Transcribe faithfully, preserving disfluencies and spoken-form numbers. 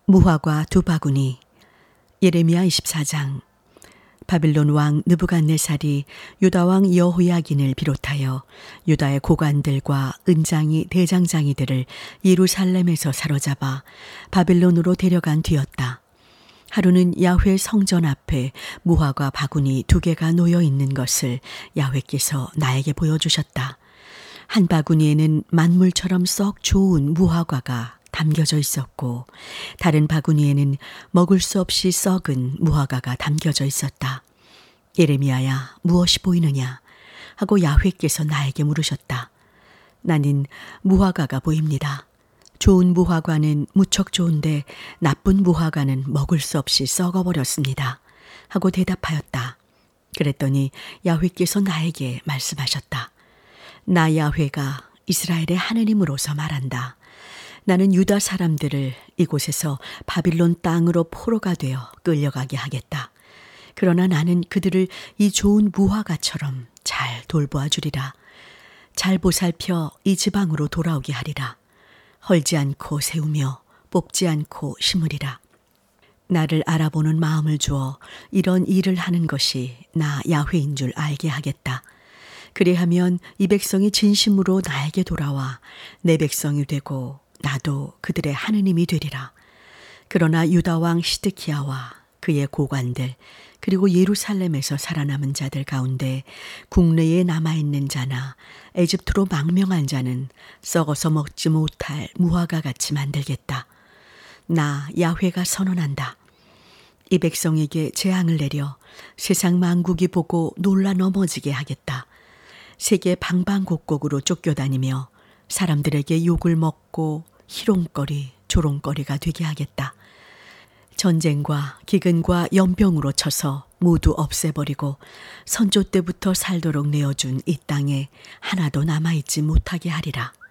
무화과 두 바구니. 예레미야 이십사 장. 바빌론 왕 느부갓네살이 유다 왕 여호야긴을 비롯하여 유다의 고관들과 은장이 대장장이들을 예루살렘에서 사로잡아 바빌론으로 데려간 뒤였다. 하루는 야훼 성전 앞에 무화과 바구니 두 개가 놓여 있는 것을 야훼께서 나에게 보여주셨다. 한 바구니에는 만물처럼 썩 좋은 무화과가 담겨져 있었고 다른 바구니에는 먹을 수 없이 썩은 무화과가 담겨져 있었다. 예레미야야, 무엇이 보이느냐? 하고 야훼께서 나에게 물으셨다. 나는 무화과가 보입니다. 좋은 무화과는 무척 좋은데 나쁜 무화과는 먹을 수 없이 썩어버렸습니다. 하고 대답하였다. 그랬더니 야훼께서 나에게 말씀하셨다. 나 야훼가 이스라엘의 하느님으로서 말한다. 나는 유다 사람들을 이곳에서 바빌론 땅으로 포로가 되어 끌려가게 하겠다. 그러나 나는 그들을 이 좋은 무화과처럼 잘 돌보아 주리라. 잘 보살펴 이 지방으로 돌아오게 하리라. 헐지 않고 세우며 뽑지 않고 심으리라. 나를 알아보는 마음을 주어 이런 일을 하는 것이 나 야훼인 줄 알게 하겠다. 그리하면 이 백성이 진심으로 나에게 돌아와 내 백성이 되고 나도 그들의 하느님이 되리라. 그러나 유다 왕 시드기야와 그의 고관들 그리고 예루살렘에서 살아남은 자들 가운데 국내에 남아있는 자나 에집트로 망명한 자는 썩어서 먹지 못할 무화과 같이 만들겠다. 나 야훼가 선언한다. 이 백성에게 재앙을 내려 세상 만국이 보고 놀라 넘어지게 하겠다. 세계 방방곡곡으로 쫓겨다니며 사람들에게 욕을 먹고 희롱거리, 조롱거리가 되게 하겠다. 전쟁과 기근과 연병으로 쳐서 모두 없애버리고 선조 때부터 살도록 내어준 이 땅에 하나도 남아있지 못하게 하리라.